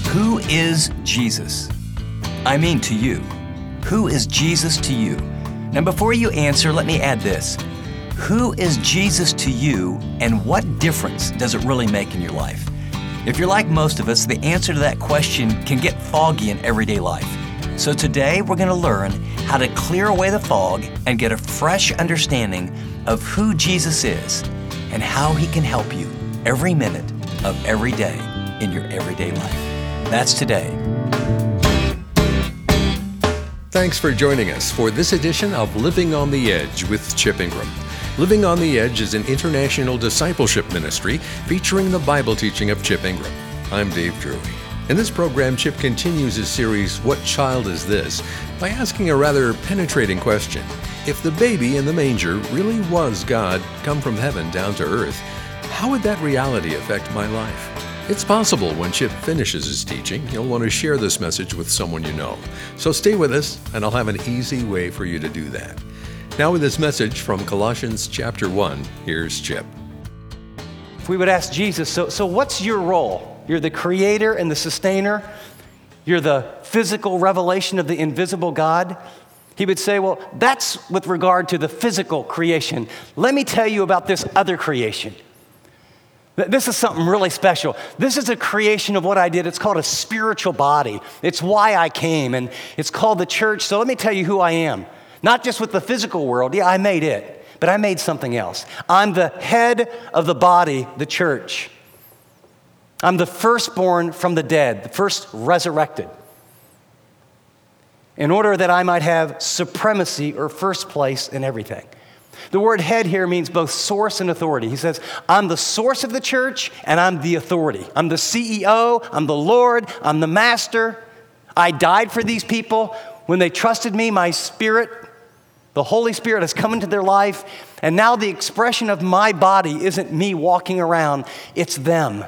Who is Jesus? I mean to you. Who is Jesus to you? Now before you answer, let me add this. Who is Jesus to you, and what difference does it really make in your life? If you're like most of us, the answer to that question can get foggy in everyday life. So today we're going to learn how to clear away the fog and get a fresh understanding of who Jesus is and how He can help you every minute of every day in your everyday life. That's today. Thanks for joining us for this edition of Living on the Edge with Chip Ingram. Living on the Edge is an international discipleship ministry featuring the Bible teaching of Chip Ingram. I'm Dave Drury. In this program, Chip continues his series, What Child Is This?, by asking a rather penetrating question. If the baby in the manger really was God come from heaven down to earth, how would that reality affect my life? It's possible when Chip finishes his teaching, you'll want to share this message with someone you know. So stay with us, and I'll have an easy way for you to do that. Now with this message from Colossians chapter 1, here's Chip. If we would ask Jesus, so what's your role? You're the creator and the sustainer. You're the physical revelation of the invisible God. He would say, well, that's with regard to the physical creation. Let me tell you about this other creation. This is something really special. This is a creation of what I did. It's called a spiritual body. It's why I came, and it's called the church. So let me tell you who I am. Not just with the physical world. Yeah, I made it, but I made something else. I'm the head of the body, the church. I'm the firstborn from the dead, the first resurrected, in order that I might have supremacy or first place in everything. The word head here means both source and authority. He says, I'm the source of the church and I'm the authority. I'm the CEO, I'm the Lord, I'm the master. I died for these people. When they trusted me, my spirit, the Holy Spirit has come into their life. And now the expression of my body isn't me walking around, it's them.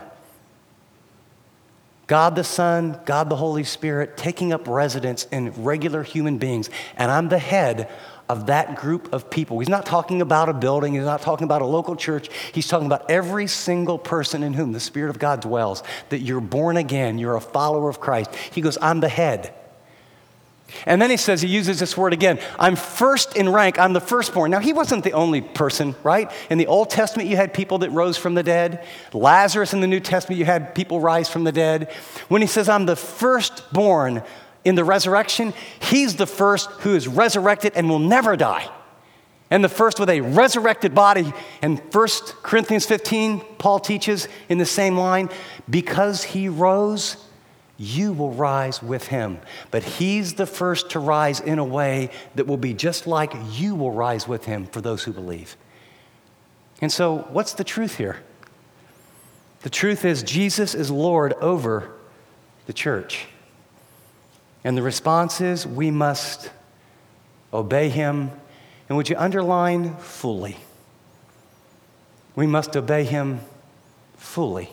God the Son, God the Holy Spirit, taking up residence in regular human beings. And I'm the head of that group of people. He's not talking about a building. He's not talking about a local church. He's talking about every single person in whom the Spirit of God dwells, that you're born again, you're a follower of Christ. He goes, I'm the head. And then he says, he uses this word again, I'm first in rank, I'm the firstborn. Now, he wasn't the only person, right? In the Old Testament, you had people that rose from the dead. Lazarus in the New Testament, you had people rise from the dead. When he says, I'm the firstborn in the resurrection, he's the first who is resurrected and will never die. And the first with a resurrected body. And 1 Corinthians 15, Paul teaches in the same line, because he rose, you will rise with him. But he's the first to rise in a way that will be just like you will rise with him for those who believe. And so what's the truth here? The truth is Jesus is Lord over the church. And the response is we must obey him. And would you underline fully? We must obey him fully.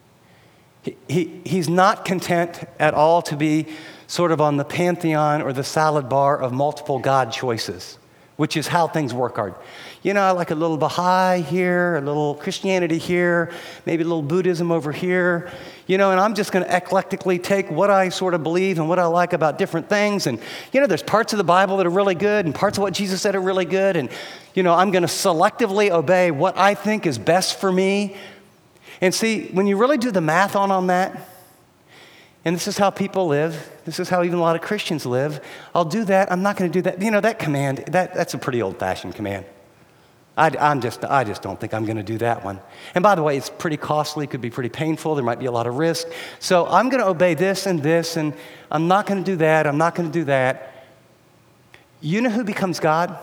He's not content at all to be sort of on the pantheon or the salad bar of multiple God choices, which is how things work hard. You know, I like a little Baha'i here, a little Christianity here, maybe a little Buddhism over here, you know, and I'm just going to eclectically take what I sort of believe and what I like about different things. And, you know, there's parts of the Bible that are really good and parts of what Jesus said are really good. And, you know, I'm going to selectively obey what I think is best for me. And see, when you really do the math on that, and this is how people live, this is how even a lot of Christians live, I'll do that, I'm not going to do that. You know, that command, that's a pretty old-fashioned command. I just don't think I'm going to do that one. And by the way, it's pretty costly, could be pretty painful, there might be a lot of risk. So I'm going to obey this, and I'm not going to do that, I'm not going to do that. You know who becomes God?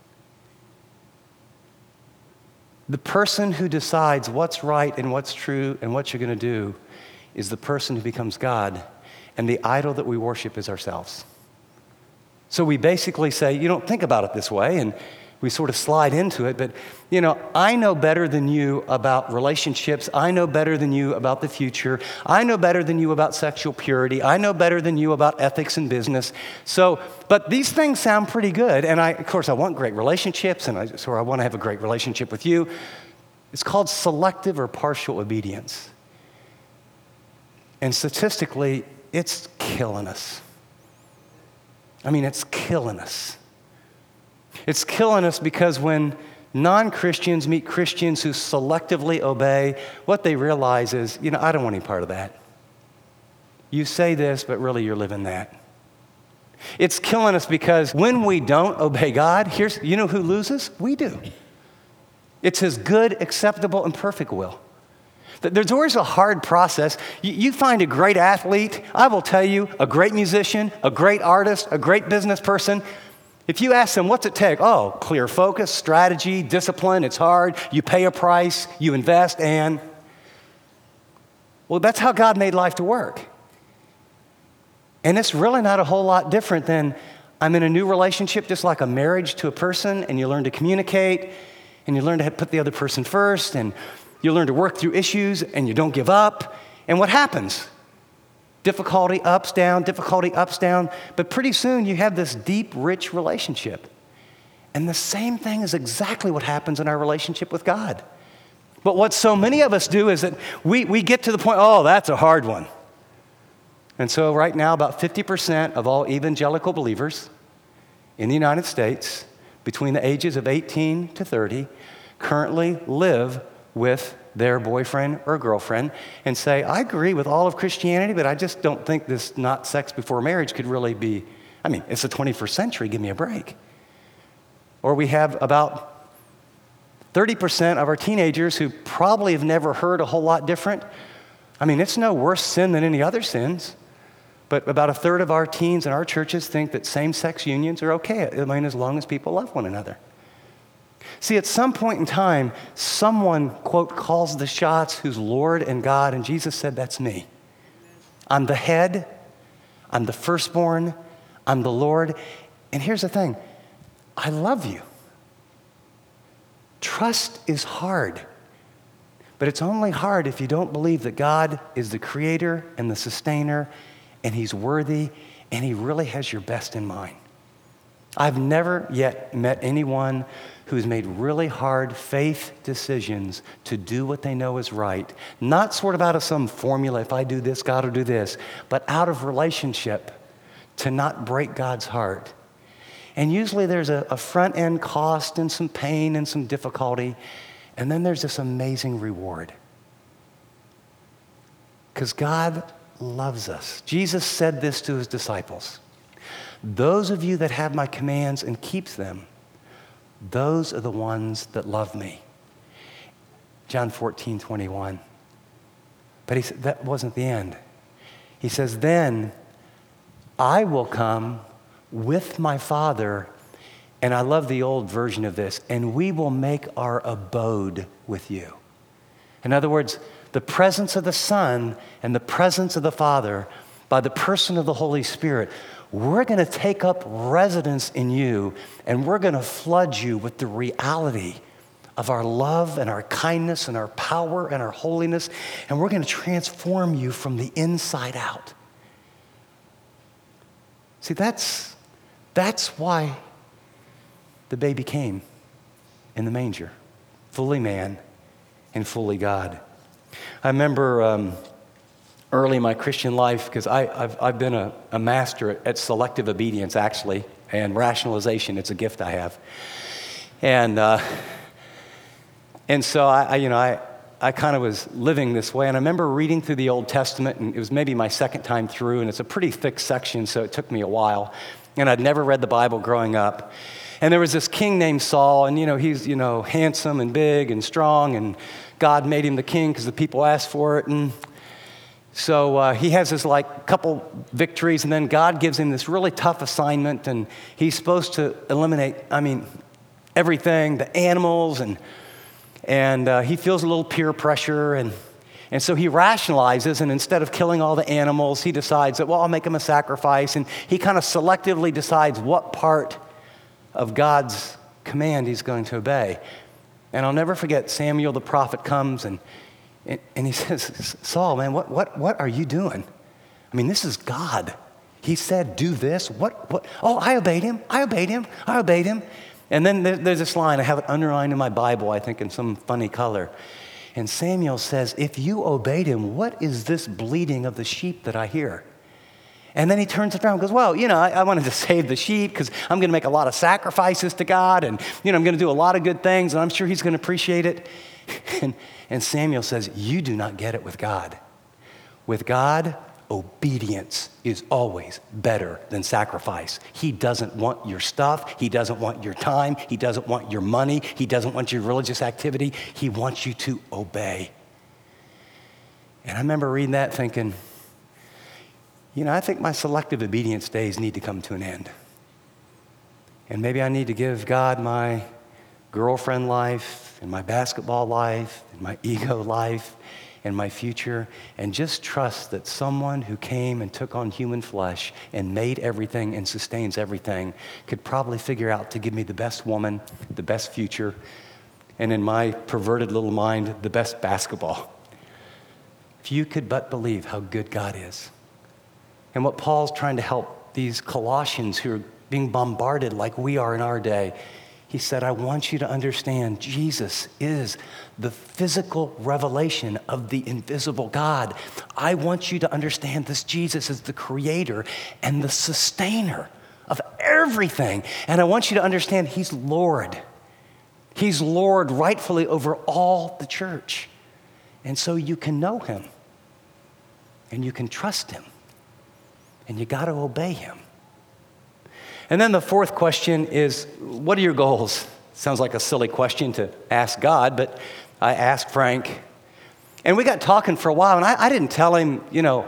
The person who decides what's right and what's true and what you're going to do is the person who becomes God, and the idol that we worship is ourselves. So we basically say, you don't think about it this way, and we sort of slide into it, but, you know, I know better than you about relationships. I know better than you about the future. I know better than you about sexual purity. I know better than you about ethics and business. So, but these things sound pretty good, and of course, I want great relationships, and I want to have a great relationship with you. It's called selective or partial obedience. And statistically, it's killing us. I mean, it's killing us. It's killing us because when non-Christians meet Christians who selectively obey, what they realize is, I don't want any part of that. You say this, but really you're living that. It's killing us because when we don't obey God, you know who loses? We do. It's His good, acceptable, and perfect will. There's always a hard process. You find a great athlete, I will tell you, a great musician, a great artist, a great business person. If you ask them, what's it take? Oh, clear focus, strategy, discipline, it's hard. You pay a price, you invest, and... Well, that's how God made life to work. And it's really not a whole lot different than I'm in a new relationship, just like a marriage to a person, and you learn to communicate, and you learn to put the other person first, and you learn to work through issues, and you don't give up. And what happens? Difficulty, ups, down, but pretty soon you have this deep, rich relationship. And the same thing is exactly what happens in our relationship with God. But what so many of us do is that we get to the point, oh, that's a hard one. And so right now, about 50% of all evangelical believers in the United States between the ages of 18 to 30 currently live with their boyfriend or girlfriend and say, I agree with all of Christianity, but I just don't think this not sex before marriage could really be, it's the 21st century, give me a break. Or we have about 30% of our teenagers who probably have never heard a whole lot different. It's no worse sin than any other sins. But about a third of our teens in our churches think that same-sex unions are okay, as long as people love one another. See, at some point in time, someone, quote, calls the shots who's Lord and God, and Jesus said, that's me. I'm the head, I'm the firstborn, I'm the Lord. And here's the thing, I love you. Trust is hard, but it's only hard if you don't believe that God is the creator and the sustainer, and He's worthy, and He really has your best in mind. I've never yet met anyone who's made really hard faith decisions to do what they know is right, not sort of out of some formula, if I do this, God will do this, but out of relationship to not break God's heart. And usually there's a front-end cost and some pain and some difficulty, and then there's this amazing reward. Because God loves us. Jesus said this to His disciples. Those of you that have my commands and keep them, those are the ones that love me. John 14:21. But He said that wasn't the end. He says, then I will come with my Father, and I love the old version of this, and we will make our abode with you. In other words, the presence of the Son and the presence of the Father by the person of the Holy Spirit, we're going to take up residence in you, and we're going to flood you with the reality of our love and our kindness and our power and our holiness, and we're going to transform you from the inside out. See, that's why the baby came in the manger, fully man and fully God. I remember early in my Christian life, because I've been a master at selective obedience, actually, and rationalization. It's a gift I have. And so I kind of was living this way. And I remember reading through the Old Testament, and it was maybe my second time through, and it's a pretty thick section, so it took me a while. And I'd never read the Bible growing up. And there was this king named Saul, and he's handsome and big and strong, and God made him the king because the people asked for it. And so he has this couple victories, and then God gives him this really tough assignment, and he's supposed to eliminate, everything, the animals, and he feels a little peer pressure, and so he rationalizes, and instead of killing all the animals, he decides that, I'll make him a sacrifice, and he kind of selectively decides what part of God's command he's going to obey. And I'll never forget, Samuel the prophet comes, and he says, Saul, man, what are you doing? This is God. He said, do this. What? Oh, I obeyed him. And then there's this line, I have it underlined in my Bible, I think in some funny color. And Samuel says, if you obeyed him, what is this bleating of the sheep that I hear? And then he turns around and goes, well, I wanted to save the sheep because I'm going to make a lot of sacrifices to God, and, I'm going to do a lot of good things, and I'm sure he's going to appreciate it. And Samuel says, you do not get it with God. With God, obedience is always better than sacrifice. He doesn't want your stuff. He doesn't want your time. He doesn't want your money. He doesn't want your religious activity. He wants you to obey. And I remember reading that thinking, I think my selective obedience days need to come to an end. And maybe I need to give God my girlfriend life and my basketball life and my ego life and my future, and just trust that someone who came and took on human flesh and made everything and sustains everything could probably figure out to give me the best woman, the best future, and in my perverted little mind, the best basketball. If you could but believe how good God is. And what Paul's trying to help these Colossians who are being bombarded like we are in our day, he said, I want you to understand Jesus is the physical revelation of the invisible God. I want you to understand this Jesus is the creator and the sustainer of everything. And I want you to understand he's Lord. He's Lord rightfully over all the church. And so you can know him and you can trust him and you got to obey him. And then the fourth question is, what are your goals? Sounds like a silly question to ask God, but I asked Frank. And we got talking for a while, and I didn't tell him,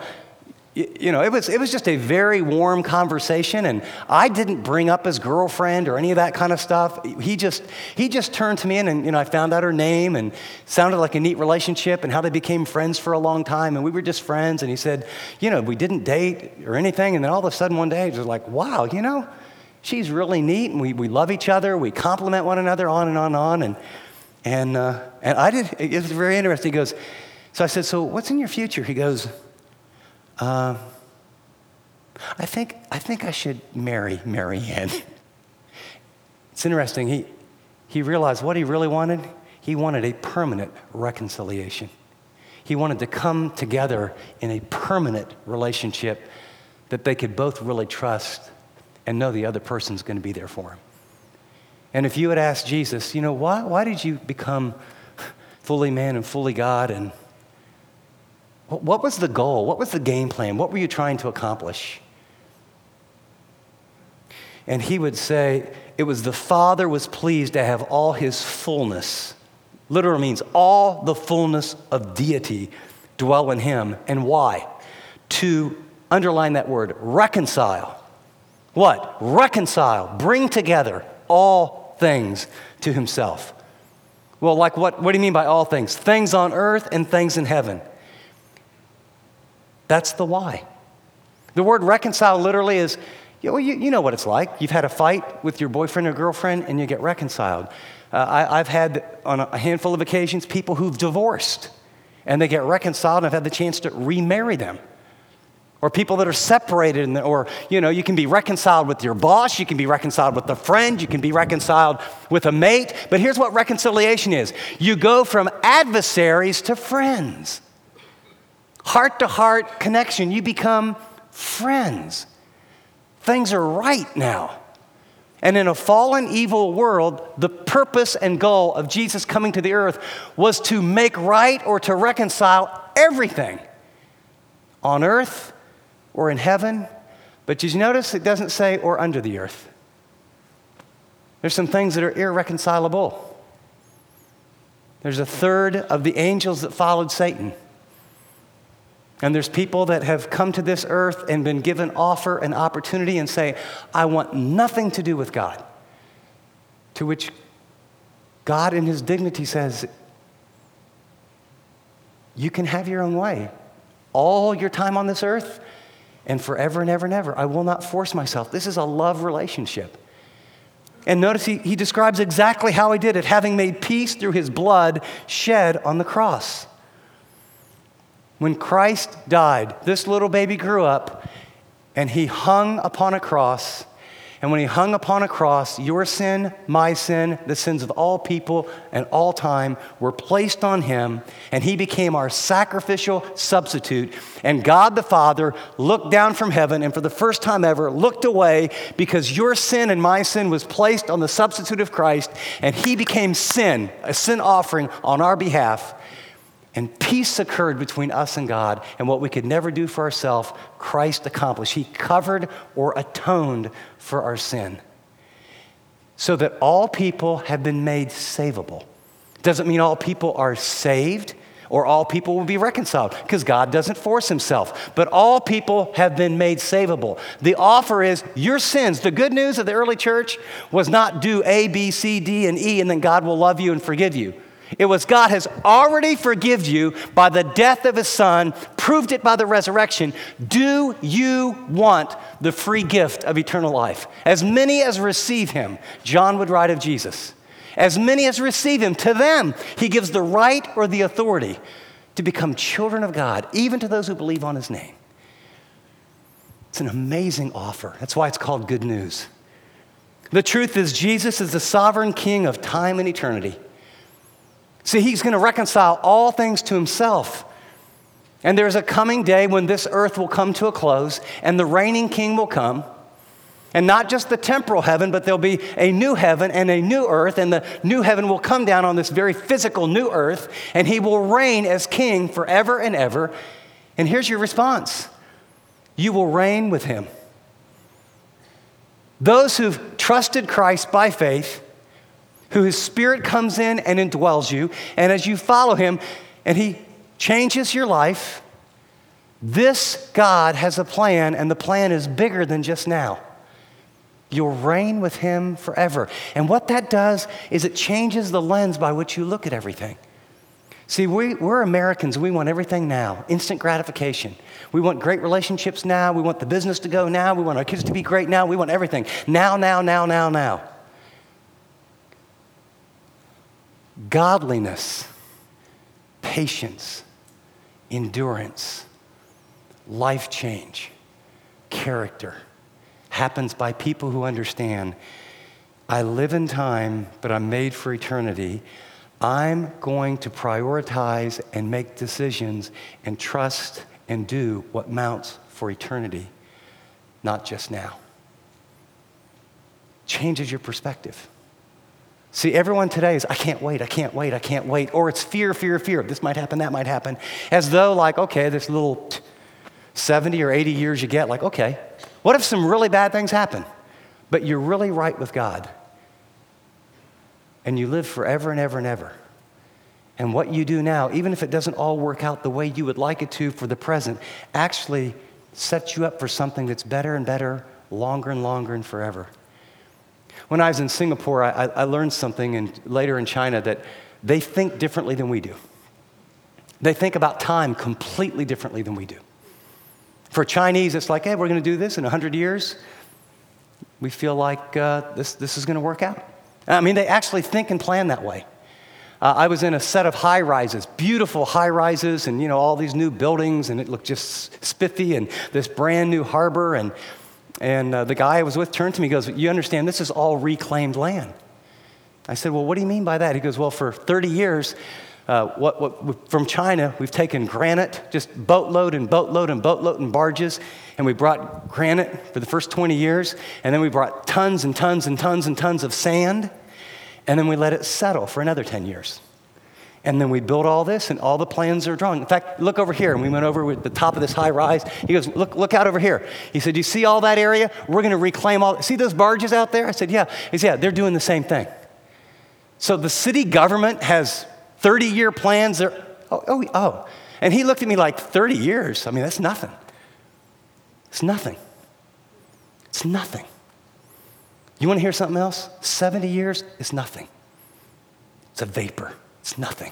it was just a very warm conversation, and I didn't bring up his girlfriend or any of that kind of stuff. He just turned to me, and I found out her name, and sounded like a neat relationship, and how they became friends for a long time, and we were just friends. And he said, we didn't date or anything, and then all of a sudden one day, he was like, wow, she's really neat, and we love each other, we compliment one another, on and on and on, and it was very interesting. He goes, so I said, so what's in your future? He goes, I think I should marry Marianne. It's interesting. He realized what he really wanted. He wanted a permanent reconciliation. He wanted to come together in a permanent relationship that they could both really trust and know the other person's going to be there for him. And if you had asked Jesus, why did you become fully man and fully God? And what was the goal? What was the game plan? What were you trying to accomplish? And he would say, it was the Father was pleased to have all his fullness, literally means all the fullness of deity dwell in him. And why? To underline that word, reconcile. What? Reconcile, bring together all things to himself. Well, like what do you mean by all things? Things on earth and things in heaven. That's the why. The word reconcile literally is, you know what it's like. You've had a fight with your boyfriend or girlfriend and you get reconciled. I've had on a handful of occasions people who've divorced and they get reconciled, and I've had the chance to remarry them. Or people that are separated, you can be reconciled with your boss, you can be reconciled with a friend, you can be reconciled with a mate. But here's what reconciliation is. You go from adversaries to friends. Heart-to-heart connection, you become friends. Things are right now. And in a fallen, evil world, the purpose and goal of Jesus coming to the earth was to make right or to reconcile everything on earth or in heaven. But did you notice it doesn't say or under the earth? There's some things that are irreconcilable. There's a third of the angels that followed Satan. And there's people that have come to this earth and been given offer and opportunity and say, I want nothing to do with God. To which God in his dignity says, you can have your own way. All your time on this earth and forever and ever and ever. I will not force myself. This is a love relationship. And notice he describes exactly how he did it, having made peace through his blood shed on the cross. When Christ died, this little baby grew up and he hung upon a cross And when he hung upon a cross, your sin, my sin, the sins of all people and all time were placed on him, and he became our sacrificial substitute. And God the Father looked down from heaven and for the first time ever looked away because your sin and my sin was placed on the substitute of Christ, and he became sin, a sin offering on our behalf. And peace occurred between us and God, and what we could never do for ourselves, Christ accomplished. He covered or atoned for our sin, so that all people have been made savable. Doesn't mean all people are saved or all people will be reconciled, because God doesn't force himself. But all people have been made savable. The offer is your sins. The good news of the early church was not do A, B, C, D, and E, and then God will love you and forgive you. It was God has already forgiven you by the death of his son, proved it by the resurrection. Do you want the free gift of eternal life? As many as receive him, John would write of Jesus. As many as receive him, to them he gives the right or the authority to become children of God, even to those who believe on his name. It's an amazing offer. That's why it's called good news. The truth is, Jesus is the sovereign king of time and eternity. See, he's going to reconcile all things to himself. And there's a coming day when this earth will come to a close and the reigning king will come. And not just the temporal heaven, but there'll be a new heaven and a new earth. And the new heaven will come down on this very physical new earth. And he will reign as king forever and ever. And here's your response. You will reign with him. Those who've trusted Christ by faith, who his spirit comes in and indwells you, and as you follow him and he changes your life, this God has a plan, and the plan is bigger than just now. You'll reign with him forever. And what that does is it changes the lens by which you look at everything. See, we're Americans. We want everything now, instant gratification. We want great relationships now. We want the business to go now. We want our kids to be great now. We want everything now, now, now, now, now. Godliness, patience, endurance, life change, character happens by people who understand, I live in time, but I'm made for eternity. I'm going to prioritize and make decisions and trust and do what mounts for eternity, not just now. Changes your perspective. See, everyone today is, I can't wait, I can't wait, I can't wait. Or it's fear, fear, fear. This might happen, that might happen. As though like, okay, this little 70 or 80 years you get, like, okay, what if some really bad things happen? But you're really right with God. And you live forever and ever and ever. And what you do now, even if it doesn't all work out the way you would like it to for the present, actually sets you up for something that's better and better, longer and longer and forever. When I was in Singapore, I learned something, and later in China, that they think differently than we do. They think about time completely differently than we do. For Chinese, it's like, hey, we're going to do this in 100 years. We feel like this is going to work out. I mean, they actually think and plan that way. I was in a set of high-rises, beautiful high-rises, and, all these new buildings, and it looked just spiffy, and this brand new harbor, and the guy I was with turned to me and goes, you understand, this is all reclaimed land. I said, well, what do you mean by that? He goes, well, for 30 years, from China, we've taken granite, just boatload and boatload and boatload and barges, and we brought granite for the first 20 years, and then we brought tons and tons and tons and tons of sand, and then we let it settle for another 10 years. And then we built all this, and all the plans are drawn. In fact, look over here. And we went over with the top of this high rise. He goes, look out over here. He said, you see all that area? We're going to reclaim all. See those barges out there? I said, yeah. He said, yeah, they're doing the same thing. So the city government has 30-year plans. Oh. And he looked at me like, 30 years? I mean, that's nothing. It's nothing. It's nothing. You want to hear something else? 70 years is nothing. It's a vapor. It's nothing.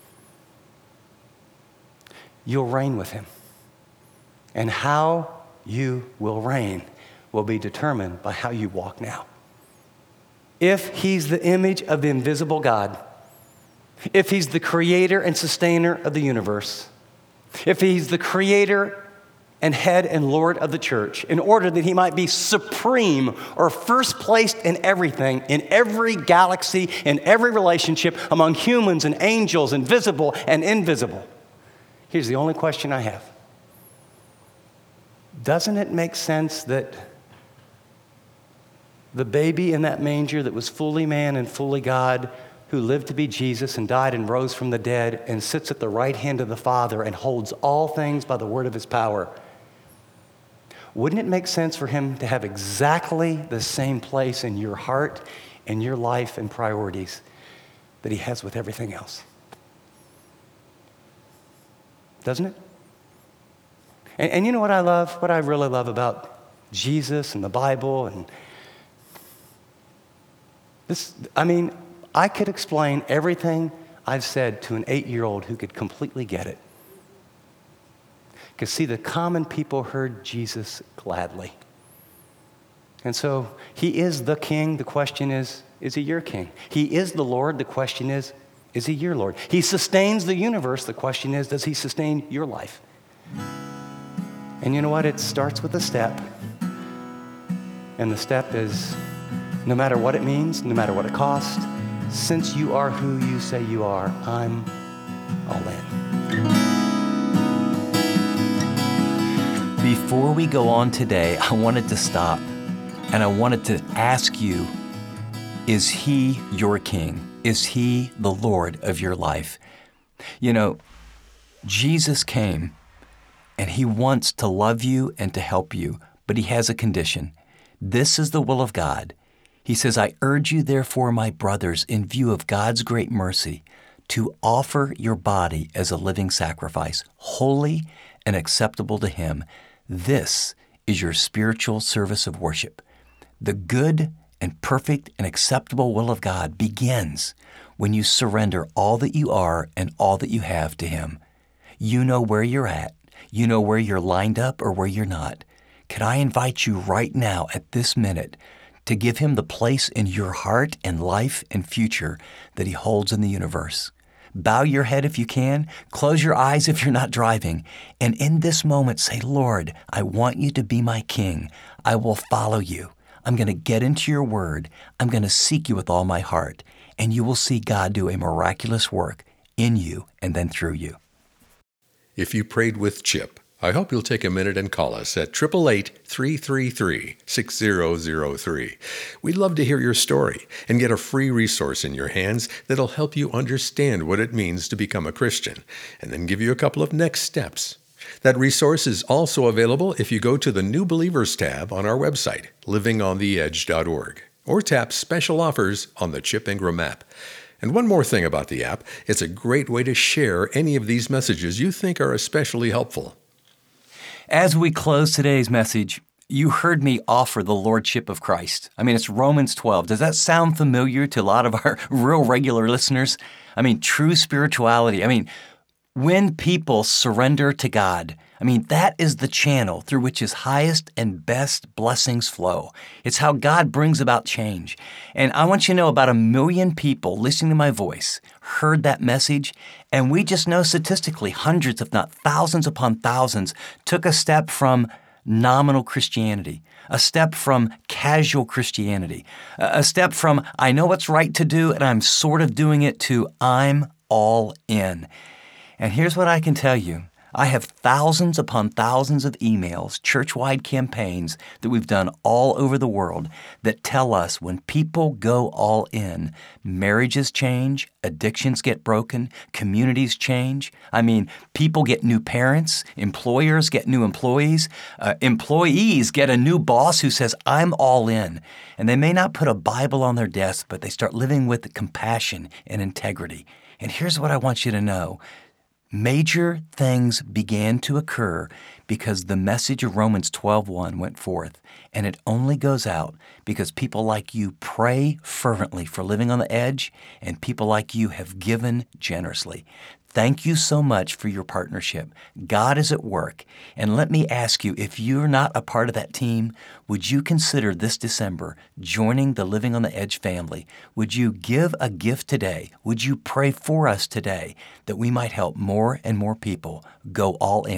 You'll reign with him. And how you will reign will be determined by how you walk now. If he's the image of the invisible God, if he's the creator and sustainer of the universe, if he's the creator and head and Lord of the church in order that he might be supreme or first placed in everything, in every galaxy, in every relationship among humans and angels and visible and invisible. Here's the only question I have. Doesn't it make sense that the baby in that manger that was fully man and fully God, who lived to be Jesus and died and rose from the dead and sits at the right hand of the Father and holds all things by the word of his power, wouldn't it make sense for him to have exactly the same place in your heart and your life and priorities that he has with everything else? Doesn't it? And you know what I love? What I really love about Jesus and the Bible and this, I could explain everything I've said to an 8-year-old who could completely get it. Because see, the common people heard Jesus gladly. And so he is the king. The question is he your king? He is the Lord. The question is he your Lord? He sustains the universe. The question is, does he sustain your life? And you know what? It starts with a step. And the step is, no matter what it means, no matter what it costs, since you are who you say you are, I'm all in. Before we go on today, I wanted to stop and I wanted to ask you, is he your king? Is he the Lord of your life? You know, Jesus came and he wants to love you and to help you, but he has a condition. This is the will of God. He says, I urge you, therefore, my brothers, in view of God's great mercy, to offer your body as a living sacrifice, holy and acceptable to him. This is your spiritual service of worship. The good and perfect and acceptable will of God begins when you surrender all that you are and all that you have to him. You know where you're at. You know where you're lined up or where you're not. Can I invite you right now at this minute to give him the place in your heart and life and future that he holds in the universe? Bow your head if you can. Close your eyes if you're not driving. And in this moment say, Lord, I want you to be my king. I will follow you. I'm going to get into your word. I'm going to seek you with all my heart. And you will see God do a miraculous work in you and then through you. If you prayed with Chip, I hope you'll take a minute and call us at 888-333-6003. We'd love to hear your story and get a free resource in your hands that'll help you understand what it means to become a Christian, and then give you a couple of next steps. That resource is also available if you go to the New Believers tab on our website, livingontheedge.org, or tap Special Offers on the Chip Ingram app. And one more thing about the app, it's a great way to share any of these messages you think are especially helpful. As we close today's message, you heard me offer the Lordship of Christ. It's Romans 12. Does that sound familiar to a lot of our real regular listeners? True spirituality. When people surrender to God, that is the channel through which his highest and best blessings flow. It's how God brings about change. And I want you to know about 1 million people listening to my voice heard that message, and we just know statistically hundreds, if not thousands upon thousands, took a step from nominal Christianity, a step from casual Christianity, a step from I know what's right to do and I'm sort of doing it to I'm all in. And here's what I can tell you. I have thousands upon thousands of emails, church-wide campaigns that we've done all over the world that tell us when people go all in, marriages change, addictions get broken, communities change. People get new parents, employers get new employees, employees get a new boss who says, I'm all in. And they may not put a Bible on their desk, but they start living with compassion and integrity. And here's what I want you to know. Major things began to occur because the message of Romans 12:1 went forth, and it only goes out because people like you pray fervently for Living on the Edge, and people like you have given generously. Thank you so much for your partnership. God is at work. And let me ask you, if you're not a part of that team, would you consider this December joining the Living on the Edge family? Would you give a gift today? Would you pray for us today that we might help more and more people go all in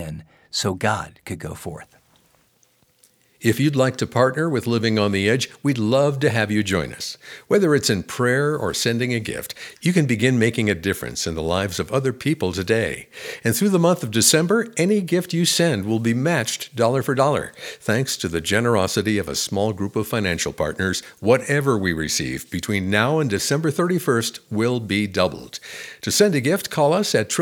so God could go forth. If you'd like to partner with Living on the Edge, we'd love to have you join us. Whether it's in prayer or sending a gift, you can begin making a difference in the lives of other people today. And through the month of December, any gift you send will be matched dollar for dollar. Thanks to the generosity of a small group of financial partners, whatever we receive between now and December 31st will be doubled. To send a gift, call us at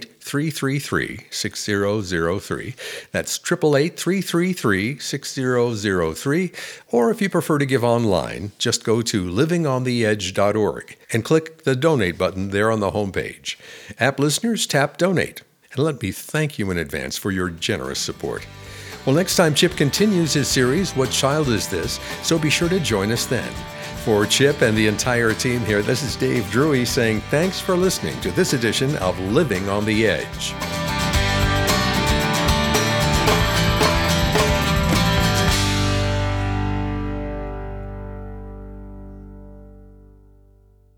888-333-6003. That's 888-333-6003. Or if you prefer to give online, just go to livingontheedge.org and click the donate button there on the homepage. App listeners, tap donate. And let me thank you in advance for your generous support. Well, next time Chip continues his series, What Child Is This? So be sure to join us then. For Chip and the entire team here, this is Dave Drury saying thanks for listening to this edition of Living on the Edge.